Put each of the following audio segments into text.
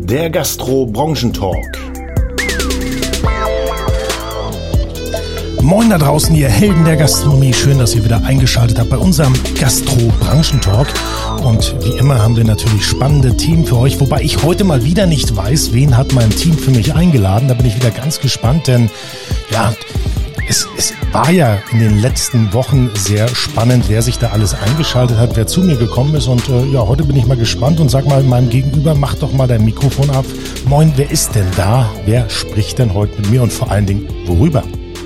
der Gastro-Branchentalk. Moin da draußen, ihr Helden der Gastronomie. Schön, dass ihr wieder eingeschaltet habt bei unserem Gastro-Branchentalk. Und wie immer haben wir natürlich spannende Themen für euch. Wobei ich heute mal wieder nicht weiß, wen hat mein Team für mich eingeladen. Da bin ich wieder ganz gespannt, denn ja, es war ja in den letzten Wochen sehr spannend, wer sich da alles eingeschaltet hat, wer zu mir gekommen ist. Und ja, heute bin ich mal gespannt und sag mal meinem Gegenüber, mach doch mal dein Mikrofon ab. Moin, wer ist denn da? Wer spricht denn heute mit mir und vor allen Dingen worüber?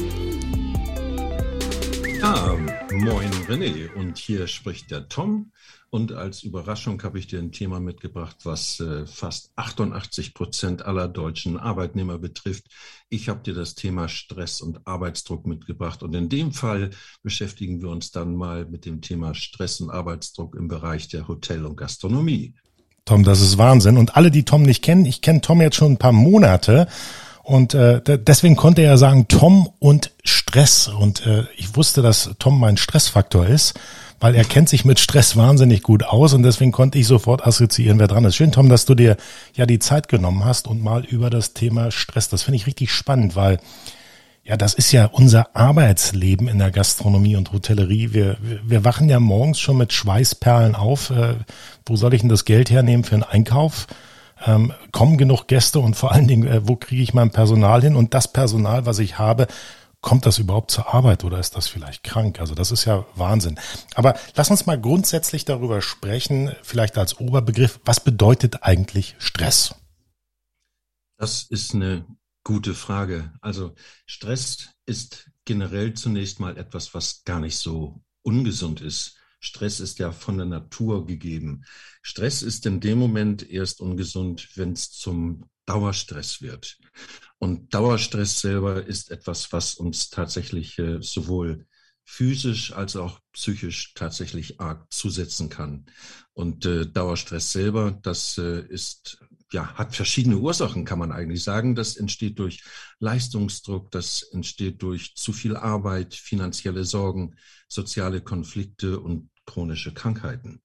Ja, moin René, und hier spricht der Tom, und als Überraschung habe ich dir ein Thema mitgebracht, was fast 88% aller deutschen Arbeitnehmer betrifft. Ich habe dir das Thema Stress und Arbeitsdruck mitgebracht, und in dem Fall beschäftigen wir uns dann mal mit dem Thema Stress und Arbeitsdruck im Bereich der Hotel- und Gastronomie. Tom, das ist Wahnsinn, und alle, die Tom nicht kennen, ich kenne Tom jetzt schon ein paar Monate. Und deswegen konnte er ja sagen, Tom und Stress. Und ich wusste, dass Tom mein Stressfaktor ist, weil er kennt sich mit Stress wahnsinnig gut aus. Und deswegen konnte ich sofort assoziieren, wer dran ist. Schön, Tom, dass du dir ja die Zeit genommen hast und mal über das Thema Stress. Das finde ich richtig spannend, weil ja, das ist ja unser Arbeitsleben in der Gastronomie und Hotellerie. Wir wachen ja morgens schon mit Schweißperlen auf. Wo soll ich denn das Geld hernehmen für einen Einkauf? Kommen genug Gäste und vor allen Dingen, wo kriege ich mein Personal hin? Und das Personal, was ich habe, kommt das überhaupt zur Arbeit oder ist das vielleicht krank? Also das ist ja Wahnsinn. Aber lass uns mal grundsätzlich darüber sprechen, vielleicht als Oberbegriff, was bedeutet eigentlich Stress? Das ist eine gute Frage. Also Stress ist generell zunächst mal etwas, was gar nicht so ungesund ist. Stress ist ja von der Natur gegeben. Stress ist in dem Moment erst ungesund, wenn es zum Dauerstress wird. Und Dauerstress selber ist etwas, was uns tatsächlich sowohl physisch als auch psychisch tatsächlich arg zusetzen kann. Und Dauerstress selber, das hat verschiedene Ursachen, kann man eigentlich sagen. Das entsteht durch Leistungsdruck, das entsteht durch zu viel Arbeit, finanzielle Sorgen, soziale Konflikte und chronische Krankheiten.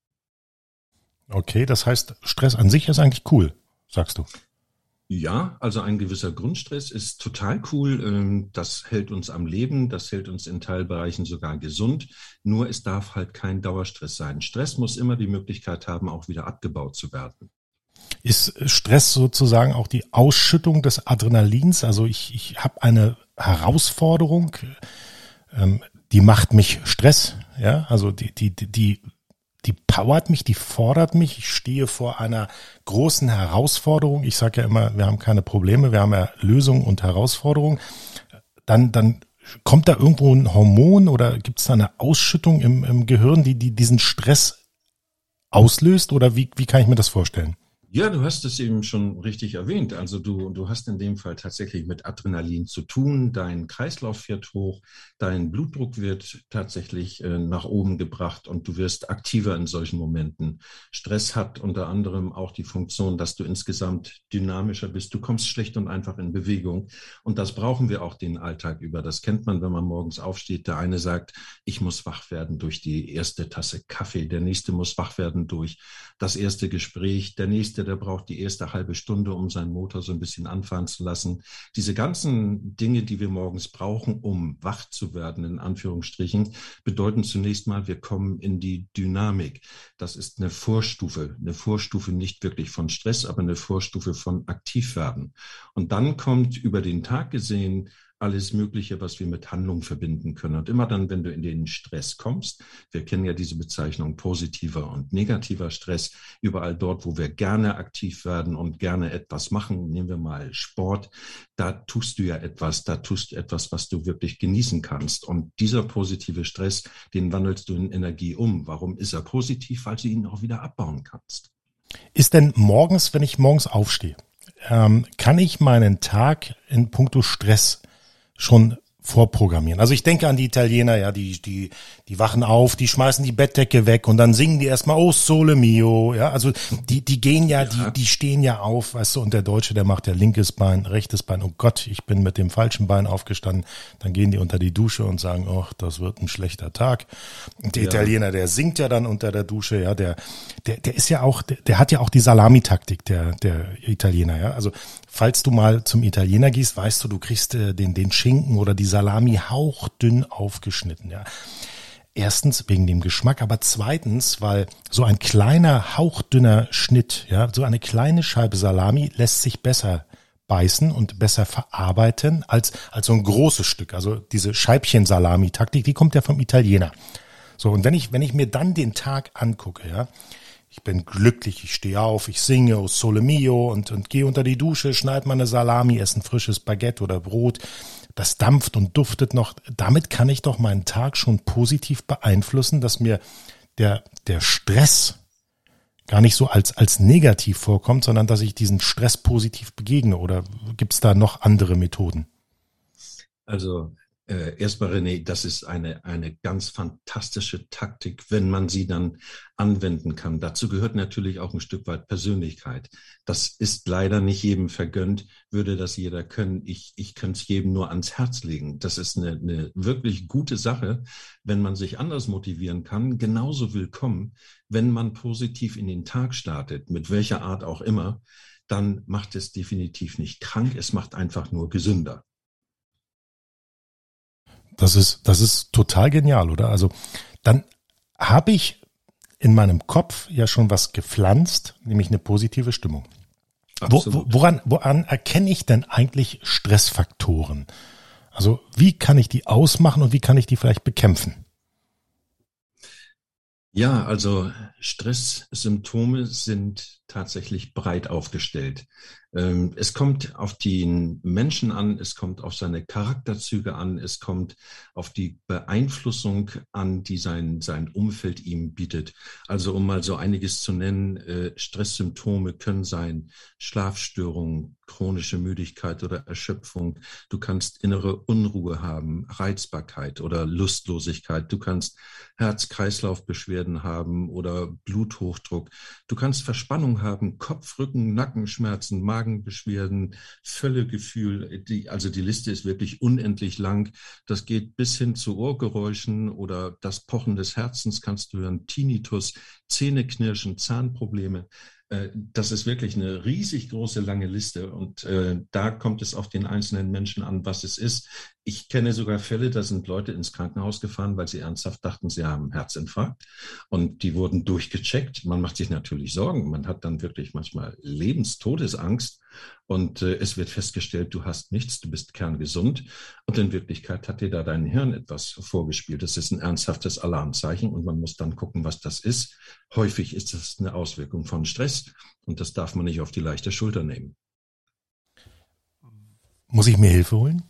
Okay, das heißt, Stress an sich ist eigentlich cool, sagst du? Ja, also ein gewisser Grundstress ist total cool. Das hält uns am Leben, das hält uns in Teilbereichen sogar gesund. Nur es darf halt kein Dauerstress sein. Stress muss immer die Möglichkeit haben, auch wieder abgebaut zu werden. Ist Stress sozusagen auch die Ausschüttung des Adrenalins? Also ich habe eine Herausforderung, die macht mich Stress, ja, also die powert mich, die fordert mich. Ich stehe vor einer großen Herausforderung. Ich sage ja immer, wir haben keine Probleme, wir haben ja Lösungen und Herausforderungen. Dann kommt da irgendwo ein Hormon oder gibt es da eine Ausschüttung im Gehirn, die diesen Stress auslöst? Oder wie kann ich mir das vorstellen? Ja, du hast es eben schon richtig erwähnt. Also du hast in dem Fall tatsächlich mit Adrenalin zu tun. Dein Kreislauf fährt hoch, dein Blutdruck wird tatsächlich nach oben gebracht und du wirst aktiver in solchen Momenten. Stress hat unter anderem auch die Funktion, dass du insgesamt dynamischer bist. Du kommst schlicht und einfach in Bewegung, und das brauchen wir auch den Alltag über. Das kennt man, wenn man morgens aufsteht. Der eine sagt, ich muss wach werden durch die erste Tasse Kaffee. Der nächste muss wach werden durch das erste Gespräch. Der nächste, der braucht die erste halbe Stunde, um seinen Motor so ein bisschen anfahren zu lassen. Diese ganzen Dinge, die wir morgens brauchen, um wach zu werden, in Anführungsstrichen, bedeuten zunächst mal, wir kommen in die Dynamik. Das ist eine Vorstufe nicht wirklich von Stress, aber eine Vorstufe von Aktivwerden. Und dann kommt über den Tag gesehen alles Mögliche, was wir mit Handlung verbinden können. Und immer dann, wenn du in den Stress kommst, wir kennen ja diese Bezeichnung positiver und negativer Stress, überall dort, wo wir gerne aktiv werden und gerne etwas machen, nehmen wir mal Sport, da tust du etwas, was du wirklich genießen kannst. Und dieser positive Stress, den wandelst du in Energie um. Warum ist er positiv? Weil du ihn auch wieder abbauen kannst. Ist denn morgens, wenn ich morgens aufstehe, kann ich meinen Tag in puncto Stress schon vorprogrammieren? Also ich denke an die Italiener, ja, die wachen auf, die schmeißen die Bettdecke weg und dann singen die erstmal Oh Sole Mio, ja, also die gehen ja, die stehen ja auf, weißt du, und der Deutsche, der macht ja linkes Bein, rechtes Bein, oh Gott, ich bin mit dem falschen Bein aufgestanden, dann gehen die unter die Dusche und sagen, oh, das wird ein schlechter Tag. Und der Italiener, der singt ja dann unter der Dusche, ja, der der ist ja auch, der hat ja auch die Salamitaktik, der Italiener, ja. Also falls du mal zum Italiener gehst, weißt du kriegst den Schinken oder die Salami hauchdünn aufgeschnitten, ja. Erstens wegen dem Geschmack, aber zweitens, weil so ein kleiner hauchdünner Schnitt, ja, so eine kleine Scheibe Salami lässt sich besser beißen und besser verarbeiten als so ein großes Stück. Also diese Scheibchen-Salami-Taktik, die kommt ja vom Italiener. So, und wenn ich mir dann den Tag angucke, ja, ich bin glücklich, ich stehe auf, ich singe O Sole Mio und gehe unter die Dusche, schneide meine Salami, esse ein frisches Baguette oder Brot, das dampft und duftet noch. Damit kann ich doch meinen Tag schon positiv beeinflussen, dass mir der Stress gar nicht so als negativ vorkommt, sondern dass ich diesen Stress positiv begegne. Oder gibt es da noch andere Methoden? Also erstmal, René, das ist eine ganz fantastische Taktik, wenn man sie dann anwenden kann. Dazu gehört natürlich auch ein Stück weit Persönlichkeit. Das ist leider nicht jedem vergönnt, würde das jeder können. Ich könnte es jedem nur ans Herz legen. Das ist eine wirklich gute Sache, wenn man sich anders motivieren kann. Genauso willkommen, wenn man positiv in den Tag startet, mit welcher Art auch immer, dann macht es definitiv nicht krank. Es macht einfach nur gesünder. Das ist total genial, oder? Also dann habe ich in meinem Kopf ja schon was gepflanzt, nämlich eine positive Stimmung. Woran erkenne ich denn eigentlich Stressfaktoren? Also wie kann ich die ausmachen und wie kann ich die vielleicht bekämpfen? Ja, also Stresssymptome sind tatsächlich breit aufgestellt. Es kommt auf den Menschen an, es kommt auf seine Charakterzüge an, es kommt auf die Beeinflussung an, die sein Umfeld ihm bietet. Also um mal so einiges zu nennen, Stresssymptome können sein Schlafstörungen, chronische Müdigkeit oder Erschöpfung. Du kannst innere Unruhe haben, Reizbarkeit oder Lustlosigkeit. Du kannst Herz-Kreislauf-Beschwerden haben oder Bluthochdruck. Du kannst Verspannung haben, Kopf-, Rücken-, Nackenschmerzen, Magenbeschwerden, Völlegefühl. Die Liste ist wirklich unendlich lang. Das geht bis hin zu Ohrgeräuschen oder das Pochen des Herzens kannst du hören, Tinnitus, Zähneknirschen, Zahnprobleme. Das ist wirklich eine riesig große, lange Liste und da kommt es auf den einzelnen Menschen an, was es ist. Ich kenne sogar Fälle, da sind Leute ins Krankenhaus gefahren, weil sie ernsthaft dachten, sie haben einen Herzinfarkt und die wurden durchgecheckt. Man macht sich natürlich Sorgen, man hat dann wirklich manchmal Lebenstodesangst und es wird festgestellt, du hast nichts, du bist kerngesund und in Wirklichkeit hat dir da dein Hirn etwas vorgespielt. Das ist ein ernsthaftes Alarmzeichen und man muss dann gucken, was das ist. Häufig ist das eine Auswirkung von Stress und das darf man nicht auf die leichte Schulter nehmen. Muss ich mir Hilfe holen?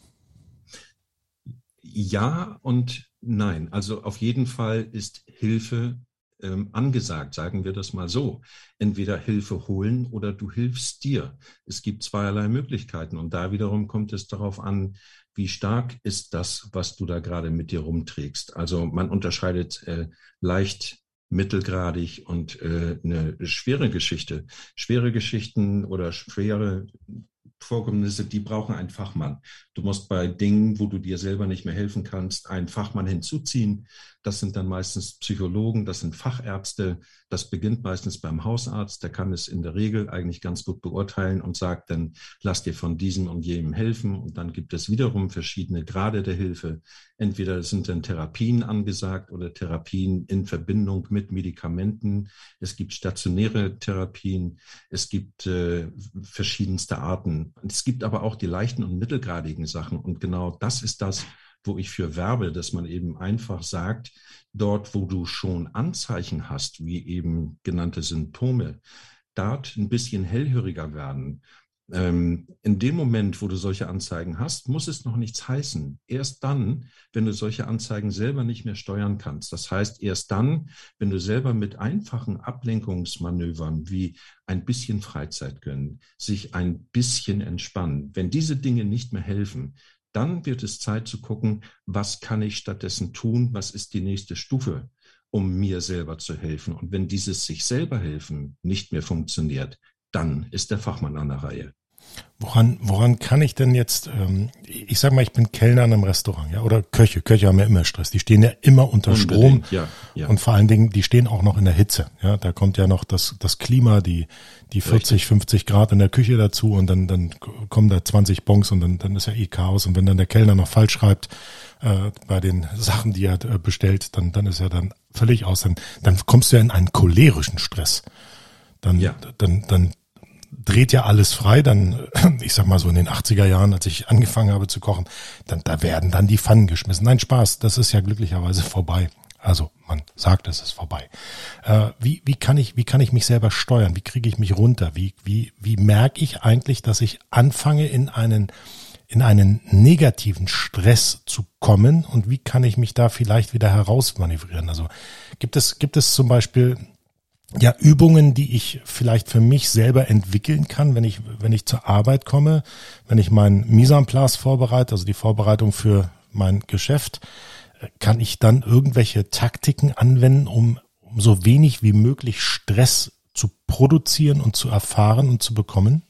Ja und nein. Also auf jeden Fall ist Hilfe angesagt, sagen wir das mal so. Entweder Hilfe holen oder du hilfst dir. Es gibt zweierlei Möglichkeiten und da wiederum kommt es darauf an, wie stark ist das, was du da gerade mit dir rumträgst. Also man unterscheidet leicht, mittelgradig und eine schwere Geschichte. Schwere Geschichten oder schwere Vorkommnisse, die brauchen einen Fachmann. Du musst bei Dingen, wo du dir selber nicht mehr helfen kannst, einen Fachmann hinzuziehen. Das sind dann meistens Psychologen, das sind Fachärzte. Das beginnt meistens beim Hausarzt. Der kann es in der Regel eigentlich ganz gut beurteilen und sagt dann, lass dir von diesem und jenem helfen. Und dann gibt es wiederum verschiedene Grade der Hilfe. Entweder sind dann Therapien angesagt oder Therapien in Verbindung mit Medikamenten. Es gibt stationäre Therapien. Es gibt verschiedenste Arten. Es gibt aber auch die leichten und mittelgradigen Sachen. Und genau das ist das, wo ich für werbe, dass man eben einfach sagt, dort, wo du schon Anzeichen hast, wie eben genannte Symptome, dort ein bisschen hellhöriger werden. In dem Moment, wo du solche Anzeigen hast, muss es noch nichts heißen. Erst dann, wenn du solche Anzeigen selber nicht mehr steuern kannst. Das heißt, erst dann, wenn du selber mit einfachen Ablenkungsmanövern wie ein bisschen Freizeit gönnen, sich ein bisschen entspannen, wenn diese Dinge nicht mehr helfen, dann wird es Zeit zu gucken, was kann ich stattdessen tun, was ist die nächste Stufe, um mir selber zu helfen. Und wenn dieses sich selber helfen nicht mehr funktioniert, dann ist der Fachmann an der Reihe. Woran kann ich denn jetzt, ich sag mal, ich bin Kellner in einem Restaurant, ja, oder Köche haben ja immer Stress, die stehen ja immer unter Strom ja. und vor allen Dingen, die stehen auch noch in der Hitze, ja, da kommt ja noch das Klima, die 40, 50 Grad in der Küche dazu und dann kommen da 20 Bons und dann ist ja eh Chaos und wenn dann der Kellner noch falsch schreibt bei den Sachen, die er bestellt, dann ist er dann völlig aus, dann kommst du ja in einen cholerischen Stress, dann dreht ja alles frei, dann, ich sag mal so in den 80er Jahren, als ich angefangen habe zu kochen, da werden dann die Pfannen geschmissen. Nein, Spaß, das ist ja glücklicherweise vorbei. Also man sagt, es ist vorbei. Wie kann ich mich selber steuern? Wie kriege ich mich runter? Wie merke ich eigentlich, dass ich anfange in einen negativen Stress zu kommen und wie kann ich mich da vielleicht wieder herausmanövrieren? Also gibt es zum Beispiel ja, Übungen, die ich vielleicht für mich selber entwickeln kann, wenn ich zur Arbeit komme, wenn ich meinen Mise en place vorbereite, also die Vorbereitung für mein Geschäft, kann ich dann irgendwelche Taktiken anwenden, um so wenig wie möglich Stress zu produzieren und zu erfahren und zu bekommen?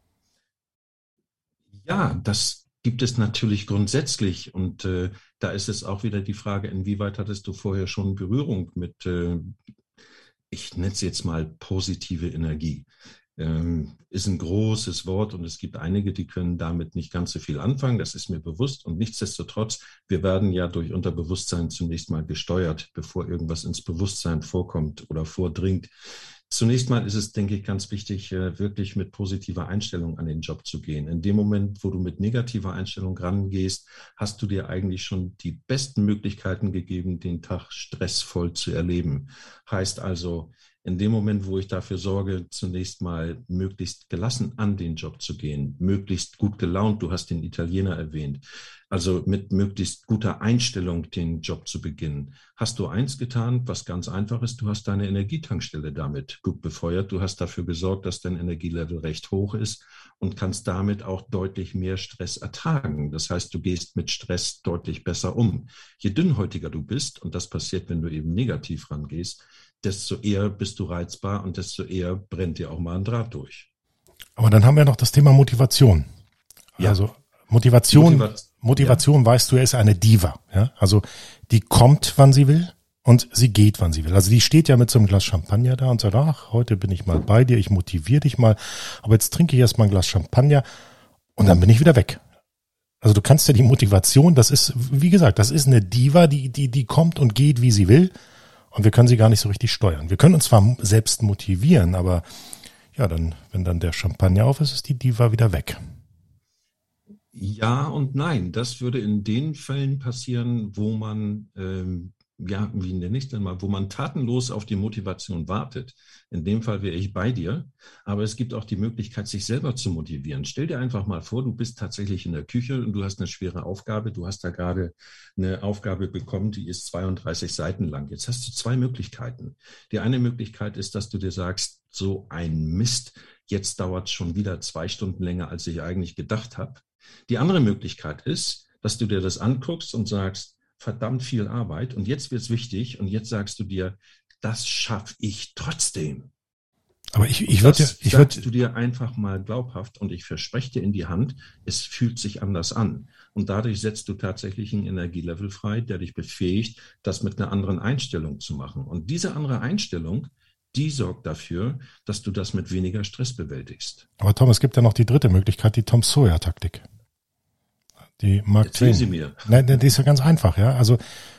Ja, das gibt es natürlich grundsätzlich und da ist es auch wieder die Frage, inwieweit hattest du vorher schon Berührung mit ich nenne es jetzt mal positive Energie. Ist ein großes Wort und es gibt einige, die können damit nicht ganz so viel anfangen, das ist mir bewusst und nichtsdestotrotz, wir werden ja durch Unterbewusstsein zunächst mal gesteuert, bevor irgendwas ins Bewusstsein vorkommt oder vordringt. Zunächst mal ist es, denke ich, ganz wichtig, wirklich mit positiver Einstellung an den Job zu gehen. In dem Moment, wo du mit negativer Einstellung rangehst, hast du dir eigentlich schon die besten Möglichkeiten gegeben, den Tag stressvoll zu erleben. Heißt also, in dem Moment, wo ich dafür sorge, zunächst mal möglichst gelassen an den Job zu gehen, möglichst gut gelaunt, du hast den Italiener erwähnt, also mit möglichst guter Einstellung den Job zu beginnen, hast du eins getan, was ganz einfach ist, du hast deine Energietankstelle damit gut befeuert, du hast dafür gesorgt, dass dein Energielevel recht hoch ist und kannst damit auch deutlich mehr Stress ertragen. Das heißt, du gehst mit Stress deutlich besser um. Je dünnhäutiger du bist, und das passiert, wenn du eben negativ rangehst, desto eher bist du reizbar und desto eher brennt dir auch mal ein Draht durch. Aber dann haben wir noch das Thema Motivation. Ja. Also Motivation, ja. Weißt du, ist eine Diva. Ja? Also die kommt, wann sie will und sie geht, wann sie will. Also die steht ja mit so einem Glas Champagner da und sagt, ach, heute bin ich mal bei dir, ich motiviere dich mal, aber jetzt trinke ich erst mal ein Glas Champagner und dann bin ich wieder weg. Also du kannst ja die Motivation, das ist, wie gesagt, das ist eine Diva, die kommt und geht, wie sie will. Und wir können sie gar nicht so richtig steuern. Wir können uns zwar selbst motivieren, aber ja, dann, wenn dann der Champagner auf ist, ist die Diva wieder weg. Ja und nein. Das würde in den Fällen passieren, wo man, wie nenne ich es denn mal, wo man tatenlos auf die Motivation wartet. In dem Fall wäre ich bei dir. Aber es gibt auch die Möglichkeit, sich selber zu motivieren. Stell dir einfach mal vor, du bist tatsächlich in der Küche und du hast eine schwere Aufgabe. Du hast da gerade eine Aufgabe bekommen, die ist 32 Seiten lang. Jetzt hast du zwei Möglichkeiten. Die eine Möglichkeit ist, dass du dir sagst, so ein Mist, jetzt dauert es schon wieder 2 Stunden länger, als ich eigentlich gedacht habe. Die andere Möglichkeit ist, dass du dir das anguckst und sagst, verdammt viel Arbeit und jetzt wird's wichtig und jetzt sagst du dir, das schaffe ich trotzdem. Aber sagst du dir einfach mal glaubhaft und ich verspreche dir in die Hand, es fühlt sich anders an. Und dadurch setzt du tatsächlich einen Energielevel frei, der dich befähigt, das mit einer anderen Einstellung zu machen. Und diese andere Einstellung, die sorgt dafür, dass du das mit weniger Stress bewältigst. Aber Tom, es gibt ja noch die dritte Möglichkeit, die Tom-Sawyer-Taktik. Die Mark Twain. Erzähl sie mir. Nein, die ist ja ganz einfach, ja. Also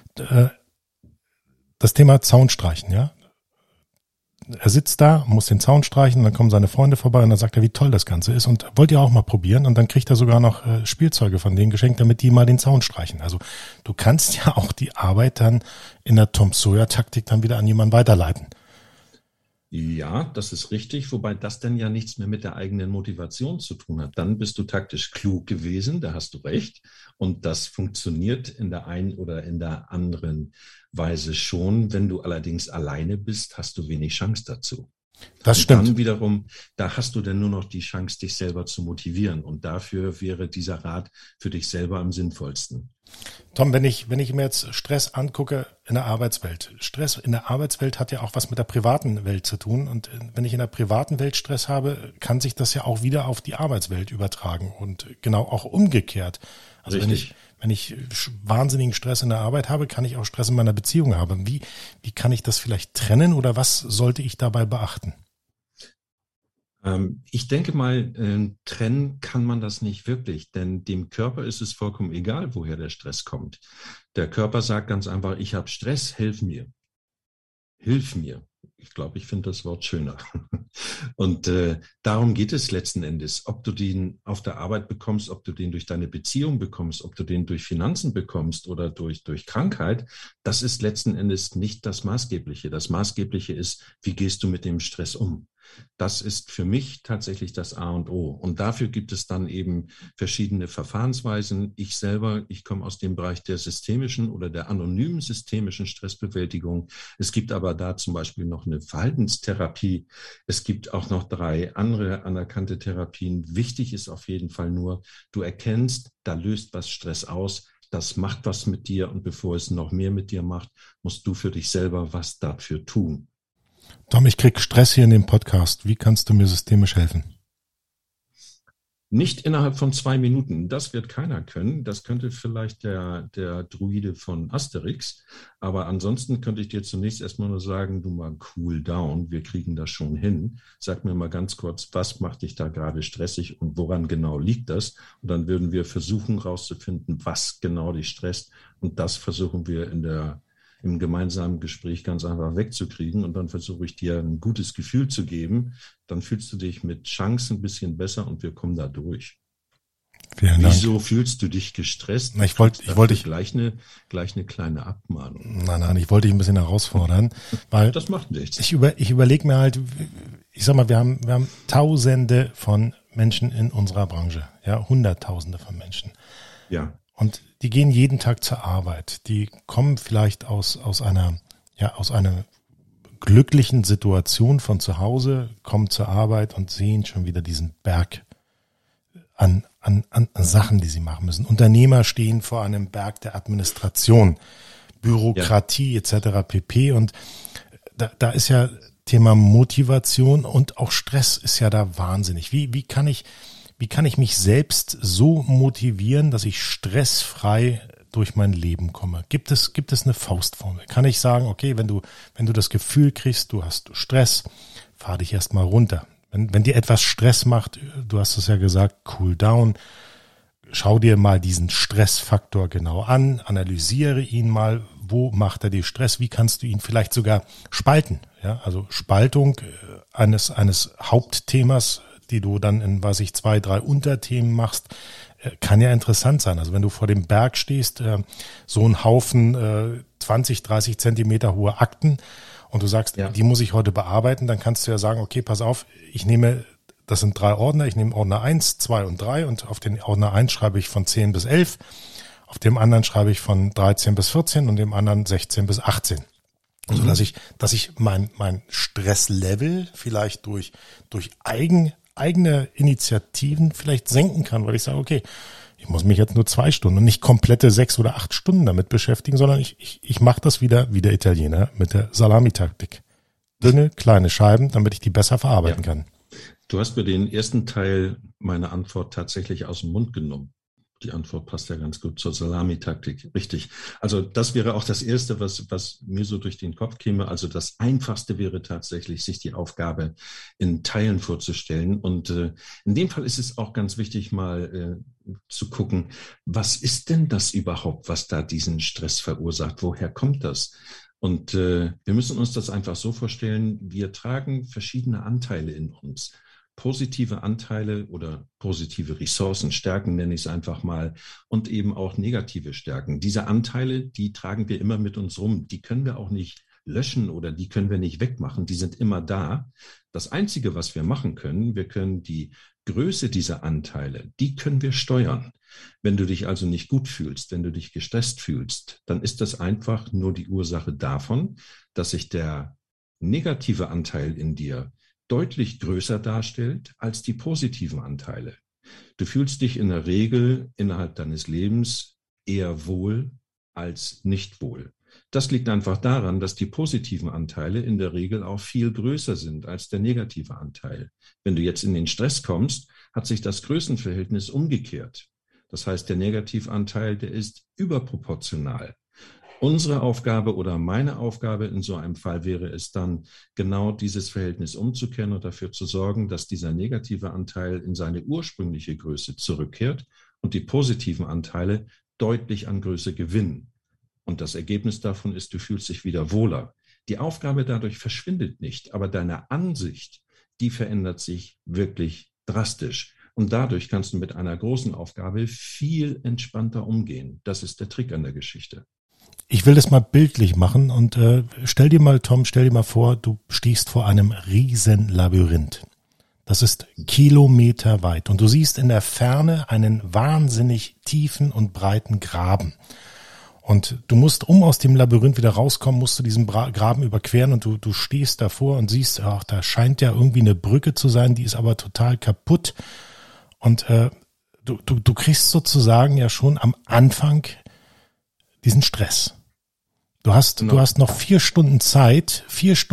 das Thema Zaun streichen, ja. Er sitzt da, muss den Zaun streichen, dann kommen seine Freunde vorbei und dann sagt er, wie toll das Ganze ist und wollt ihr auch mal probieren und dann kriegt er sogar noch Spielzeuge von denen geschenkt, damit die mal den Zaun streichen. Also du kannst ja auch die Arbeit dann in der Tom-Sawyer-Taktik dann wieder an jemanden weiterleiten. Ja, das ist richtig, wobei das dann ja nichts mehr mit der eigenen Motivation zu tun hat. Dann bist du taktisch klug gewesen, da hast du recht. Und das funktioniert in der einen oder in der anderen Weise schon. Wenn du allerdings alleine bist, hast du wenig Chance dazu. Das stimmt. Dann wiederum, da hast du dann nur noch die Chance, dich selber zu motivieren. Und dafür wäre dieser Rat für dich selber am sinnvollsten. Tom, wenn ich mir jetzt Stress angucke in der Arbeitswelt. Stress in der Arbeitswelt hat ja auch was mit der privaten Welt zu tun. Und wenn ich in der privaten Welt Stress habe, kann sich das ja auch wieder auf die Arbeitswelt übertragen und genau auch umgekehrt. Also Richtig. wenn ich wahnsinnigen Stress in der Arbeit habe, kann ich auch Stress in meiner Beziehung haben. Wie kann ich das vielleicht trennen oder was sollte ich dabei beachten? Ich denke mal, trennen kann man das nicht wirklich, denn dem Körper ist es vollkommen egal, woher der Stress kommt. Der Körper sagt ganz einfach, ich habe Stress, hilf mir. Hilf mir. Ich glaube, ich finde das Wort schöner. Und darum geht es letzten Endes. Ob du den auf der Arbeit bekommst, ob du den durch deine Beziehung bekommst, ob du den durch Finanzen bekommst oder durch Krankheit, das ist letzten Endes nicht das Maßgebliche. Das Maßgebliche ist, wie gehst du mit dem Stress um? Das ist für mich tatsächlich das A und O. Und dafür gibt es dann eben verschiedene Verfahrensweisen. Ich komme aus dem Bereich der systemischen oder der anonymen systemischen Stressbewältigung. Es gibt aber da zum Beispiel noch eine Verhaltenstherapie. Es gibt auch noch 3 andere anerkannte Therapien. Wichtig ist auf jeden Fall nur, du erkennst, da löst was Stress aus. Das macht was mit dir. Und bevor es noch mehr mit dir macht, musst du für dich selber was dafür tun. Tom, ich krieg Stress hier in dem Podcast. Wie kannst du mir systemisch helfen? Nicht innerhalb von 2 Minuten. Das wird keiner können. Das könnte vielleicht der Druide von Asterix. Aber ansonsten könnte ich dir zunächst erstmal nur sagen, du mal cool down. Wir kriegen das schon hin. Sag mir mal ganz kurz, was macht dich da gerade stressig und woran genau liegt das? Und dann würden wir versuchen rauszufinden, was genau dich stresst. Und das versuchen wir im gemeinsamen Gespräch ganz einfach wegzukriegen und dann versuche ich dir ein gutes Gefühl zu geben. Dann fühlst du dich mit Chance ein bisschen besser und wir kommen da durch. Vielen Dank. Wieso fühlst du dich gestresst? Ich wollte gleich eine kleine Abmahnung. Nein, ich wollte dich ein bisschen herausfordern, weil das macht nichts. Ich überlege mir halt, ich sag mal, wir haben Tausende von Menschen in unserer Branche, ja, Hunderttausende von Menschen. Ja. Und die gehen jeden Tag zur Arbeit. Die kommen vielleicht aus einer glücklichen Situation von zu Hause, kommen zur Arbeit und sehen schon wieder diesen Berg an Sachen, die sie machen müssen. Unternehmer stehen vor einem Berg der Administration, Bürokratie etc. pp. Und da ist ja Thema Motivation und auch Stress ist ja da wahnsinnig. Wie kann ich mich selbst so motivieren, dass ich stressfrei durch mein Leben komme? Gibt es eine Faustformel? Kann ich sagen, okay, wenn du das Gefühl kriegst, du hast Stress, fahr dich erstmal runter. Wenn dir etwas Stress macht, du hast es ja gesagt, cool down, schau dir mal diesen Stressfaktor genau an, analysiere ihn mal, wo macht er dir Stress, wie kannst du ihn vielleicht sogar spalten? Ja, also Spaltung eines Hauptthemas, die du dann in, 2, 3 Unterthemen machst, kann ja interessant sein. Also wenn du vor dem Berg stehst, so ein Haufen 20, 30 Zentimeter hohe Akten und du sagst, die muss ich heute bearbeiten, dann kannst du ja sagen, okay, pass auf, das sind 3 Ordner, ich nehme Ordner 1, 2 und 3 und auf den Ordner 1 schreibe ich von 10 bis 11, auf dem anderen schreibe ich von 13 bis 14 und dem anderen 16 bis 18. So dass ich mein Stresslevel vielleicht durch eigene Initiativen vielleicht senken kann, weil ich sage, okay, ich muss mich jetzt nur 2 Stunden und nicht komplette 6 oder 8 Stunden damit beschäftigen, sondern ich mache das wieder wie der Italiener mit der Salamitaktik. Dünne, kleine Scheiben, damit ich die besser verarbeiten kann. Du hast mir den ersten Teil meiner Antwort tatsächlich aus dem Mund genommen. Die Antwort passt ja ganz gut zur Salamitaktik, richtig. Also das wäre auch das Erste, was mir so durch den Kopf käme. Also das Einfachste wäre tatsächlich, sich die Aufgabe in Teilen vorzustellen. Und in dem Fall ist es auch ganz wichtig, mal zu gucken, was ist denn das überhaupt, was da diesen Stress verursacht? Woher kommt das? Und wir müssen uns das einfach so vorstellen, wir tragen verschiedene Anteile in uns. Positive Anteile oder positive Ressourcen, Stärken nenne ich es einfach mal, und eben auch negative Stärken. Diese Anteile, die tragen wir immer mit uns rum. Die können wir auch nicht löschen oder die können wir nicht wegmachen. Die sind immer da. Das Einzige, was wir machen können, wir können die Größe dieser Anteile, die können wir steuern. Wenn du dich also nicht gut fühlst, wenn du dich gestresst fühlst, dann ist das einfach nur die Ursache davon, dass sich der negative Anteil in dir deutlich größer darstellt als die positiven Anteile. Du fühlst dich in der Regel innerhalb deines Lebens eher wohl als nicht wohl. Das liegt einfach daran, dass die positiven Anteile in der Regel auch viel größer sind als der negative Anteil. Wenn du jetzt in den Stress kommst, hat sich das Größenverhältnis umgekehrt. Das heißt, der Negativanteil, der ist überproportional. Unsere Aufgabe oder meine Aufgabe in so einem Fall wäre es dann, genau dieses Verhältnis umzukehren und dafür zu sorgen, dass dieser negative Anteil in seine ursprüngliche Größe zurückkehrt und die positiven Anteile deutlich an Größe gewinnen. Und das Ergebnis davon ist, du fühlst dich wieder wohler. Die Aufgabe dadurch verschwindet nicht, aber deine Ansicht, die verändert sich wirklich drastisch. Und dadurch kannst du mit einer großen Aufgabe viel entspannter umgehen. Das ist der Trick an der Geschichte. Ich will das mal bildlich machen und stell dir mal vor, du stehst vor einem riesen Labyrinth. Das ist kilometerweit und du siehst in der Ferne einen wahnsinnig tiefen und breiten Graben. Und du musst, um aus dem Labyrinth wieder rauskommen, musst du diesen Graben überqueren und du stehst davor und siehst, ach, da scheint ja irgendwie eine Brücke zu sein, die ist aber total kaputt. Und du kriegst sozusagen ja schon am Anfang diesen Stress. Du hast noch 4 Stunden Zeit,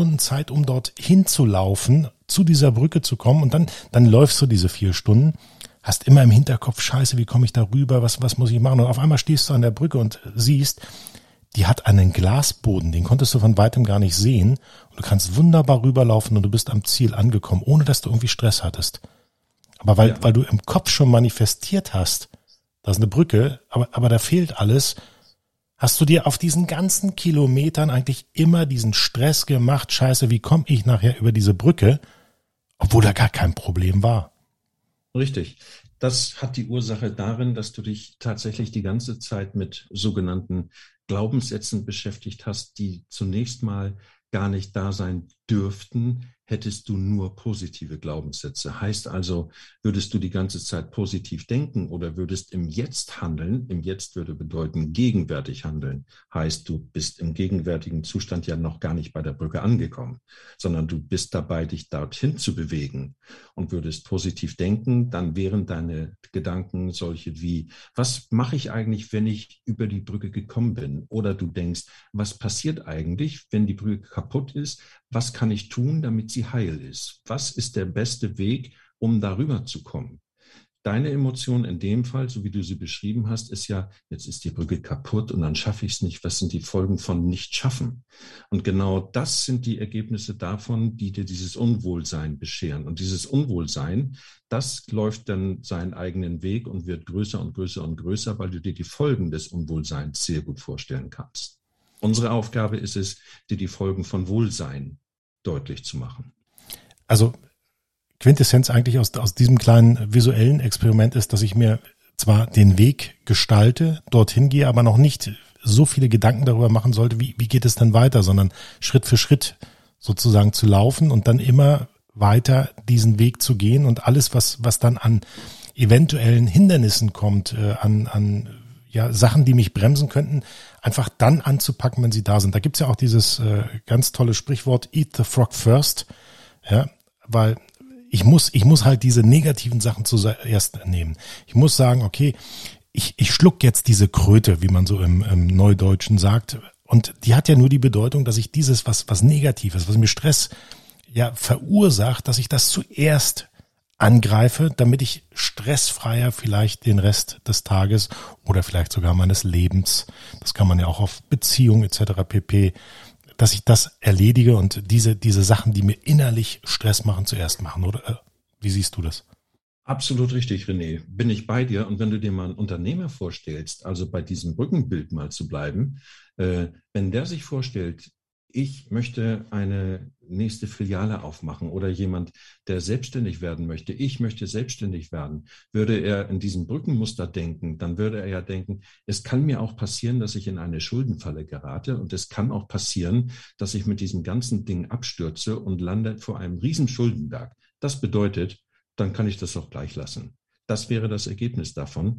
um dort hinzulaufen, zu dieser Brücke zu kommen und dann läufst du diese 4 Stunden, hast immer im Hinterkopf, scheiße, wie komme ich da rüber, was muss ich machen? Und auf einmal stehst du an der Brücke und siehst, die hat einen Glasboden, den konntest du von weitem gar nicht sehen und du kannst wunderbar rüberlaufen und du bist am Ziel angekommen, ohne dass du irgendwie Stress hattest. Aber weil du im Kopf schon manifestiert hast, da ist eine Brücke, aber da fehlt alles, hast du dir auf diesen ganzen Kilometern eigentlich immer diesen Stress gemacht, scheiße, wie komme ich nachher über diese Brücke, obwohl da gar kein Problem war. Richtig. Das hat die Ursache darin, dass du dich tatsächlich die ganze Zeit mit sogenannten Glaubenssätzen beschäftigt hast, die zunächst mal gar nicht da sein dürften, hättest du nur positive Glaubenssätze. Heißt also, würdest du die ganze Zeit positiv denken oder würdest im Jetzt handeln, im Jetzt würde bedeuten gegenwärtig handeln, heißt du bist im gegenwärtigen Zustand ja noch gar nicht bei der Brücke angekommen, sondern du bist dabei, dich dorthin zu bewegen und würdest positiv denken, dann wären deine Gedanken solche wie, was mache ich eigentlich, wenn ich über die Brücke gekommen bin? Oder du denkst, was passiert eigentlich, wenn die Brücke kaputt ist? Was kann ich tun, damit sie heil ist? Was ist der beste Weg, um darüber zu kommen? Deine Emotion in dem Fall, so wie du sie beschrieben hast, ist ja, jetzt ist die Brücke kaputt und dann schaffe ich es nicht. Was sind die Folgen von nicht schaffen? Und genau das sind die Ergebnisse davon, die dir dieses Unwohlsein bescheren. Und dieses Unwohlsein, das läuft dann seinen eigenen Weg und wird größer und größer und größer, weil du dir die Folgen des Unwohlseins sehr gut vorstellen kannst. Unsere Aufgabe ist es, dir die Folgen von Wohlsein deutlich zu machen. Also Quintessenz eigentlich aus diesem kleinen visuellen Experiment ist, dass ich mir zwar den Weg gestalte, dorthin gehe, aber noch nicht so viele Gedanken darüber machen sollte, wie geht es denn weiter, sondern Schritt für Schritt sozusagen zu laufen und dann immer weiter diesen Weg zu gehen und alles, was dann an eventuellen Hindernissen kommt, an Sachen, die mich bremsen könnten, einfach dann anzupacken, wenn sie da sind. Da gibt's ja auch dieses ganz tolle Sprichwort, eat the frog first, ja, weil ich muss halt diese negativen Sachen zuerst nehmen. Ich muss sagen, okay, ich schluck jetzt diese Kröte, wie man so im Neudeutschen sagt, und die hat ja nur die Bedeutung, dass ich dieses, was Negatives, was mir Stress verursacht, dass ich das zuerst angreife, damit ich stressfreier vielleicht den Rest des Tages oder vielleicht sogar meines Lebens, das kann man ja auch auf Beziehungen etc. pp., dass ich das erledige und diese Sachen, die mir innerlich Stress machen, zuerst machen, oder? Wie siehst du das? Absolut richtig, René. Bin ich bei dir. Und wenn du dir mal einen Unternehmer vorstellst, also bei diesem Brückenbild mal zu bleiben, wenn der sich vorstellt, ich möchte eine nächste Filiale aufmachen oder jemand, der selbstständig werden möchte, ich möchte selbstständig werden, würde er in diesem Brückenmuster denken, dann würde er ja denken, es kann mir auch passieren, dass ich in eine Schuldenfalle gerate und es kann auch passieren, dass ich mit diesem ganzen Ding abstürze und lande vor einem riesen Schuldenberg. Das bedeutet, dann kann ich das auch gleich lassen. Das wäre das Ergebnis davon.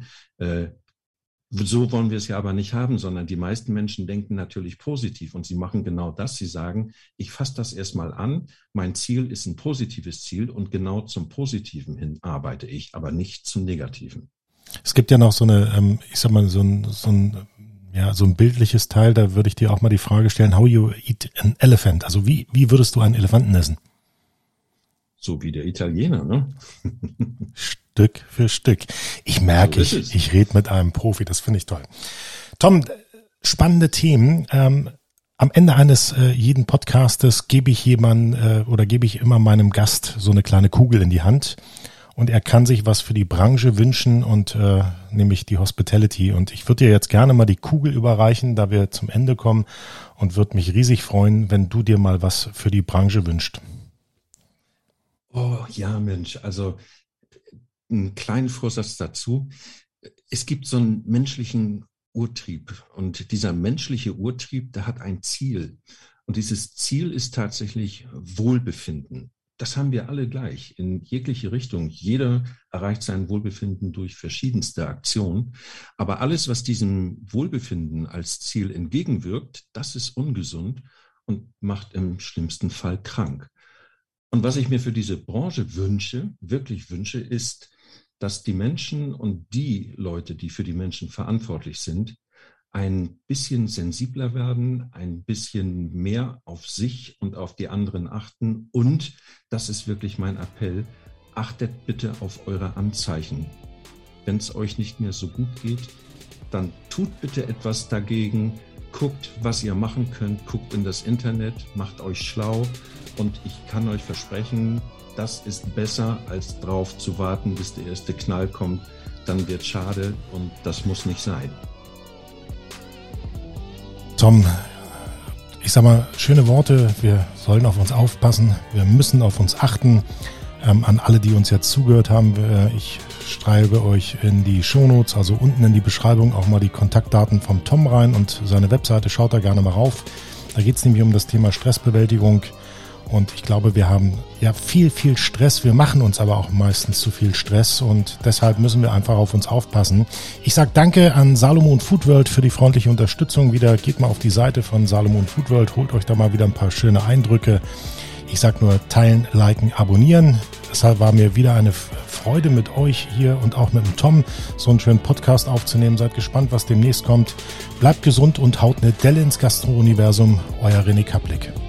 So wollen wir es ja aber nicht haben, sondern die meisten Menschen denken natürlich positiv und sie machen genau das. Sie sagen, ich fasse das erstmal an, mein Ziel ist ein positives Ziel und genau zum Positiven hin arbeite ich, aber nicht zum Negativen. Es gibt ja noch so eine, ich sag mal, so ein bildliches Teil, da würde ich dir auch mal die Frage stellen, how you eat an elephant? Also wie würdest du einen Elefanten essen? So wie der Italiener, ne? Stück für Stück. Ich merke, ich rede mit einem Profi, das finde ich toll. Tom, spannende Themen. Am Ende eines jeden Podcastes gebe ich immer meinem Gast so eine kleine Kugel in die Hand und er kann sich was für die Branche wünschen und nämlich die Hospitality. Und ich würde dir jetzt gerne mal die Kugel überreichen, da wir zum Ende kommen und würde mich riesig freuen, wenn du dir mal was für die Branche wünschst. Oh ja, Mensch, also einen kleinen Vorsatz dazu. Es gibt so einen menschlichen Urtrieb und dieser menschliche Urtrieb, der hat ein Ziel und dieses Ziel ist tatsächlich Wohlbefinden. Das haben wir alle gleich in jegliche Richtung. Jeder erreicht sein Wohlbefinden durch verschiedenste Aktionen, aber alles, was diesem Wohlbefinden als Ziel entgegenwirkt, das ist ungesund und macht im schlimmsten Fall krank. Und was ich mir für diese Branche wirklich wünsche, ist, dass die Menschen und die Leute, die für die Menschen verantwortlich sind, ein bisschen sensibler werden, ein bisschen mehr auf sich und auf die anderen achten. Und, das ist wirklich mein Appell, achtet bitte auf eure Anzeichen. Wenn es euch nicht mehr so gut geht, dann tut bitte etwas dagegen. Guckt, was ihr machen könnt, guckt in das Internet, macht euch schlau und ich kann euch versprechen, das ist besser, als drauf zu warten, bis der erste Knall kommt. Dann wird schade und das muss nicht sein. Tom, ich sag mal, schöne Worte. Wir sollen auf uns aufpassen. Wir müssen auf uns achten. An alle, die uns jetzt zugehört haben, ich schreibe euch in die Shownotes, also unten in die Beschreibung auch mal die Kontaktdaten vom Tom rein und seine Webseite, schaut da gerne mal rauf. Da geht es nämlich um das Thema Stressbewältigung und ich glaube, wir haben ja viel Stress, wir machen uns aber auch meistens zu viel Stress und deshalb müssen wir einfach auf uns aufpassen. Ich sage danke an Salomon Food World für die freundliche Unterstützung wieder. Geht mal auf die Seite von Salomon Food World, holt euch da mal wieder ein paar schöne Eindrücke. Ich sag nur teilen, liken, abonnieren. Deshalb war mir wieder eine Freude mit euch hier und auch mit dem Tom so einen schönen Podcast aufzunehmen. Seid gespannt, was demnächst kommt. Bleibt gesund und haut eine Delle ins Gastro-Universum. Euer René Kaplick.